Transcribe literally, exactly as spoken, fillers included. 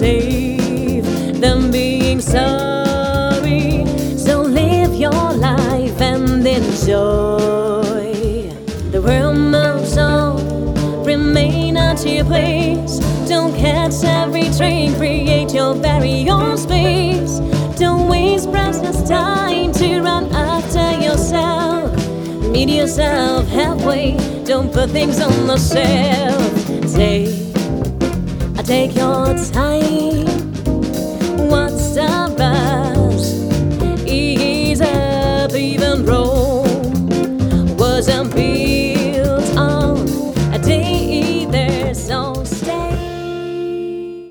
safe than being sorry. So live your life and enjoy. The world moves on, remain at your place. Don't catch every train, create your very own space. Don't waste precious time to run after yourself. Meet yourself halfway, don't put things on the shelf. Take, I take your time. What's the rush? Ease up, even Rome wasn't peace.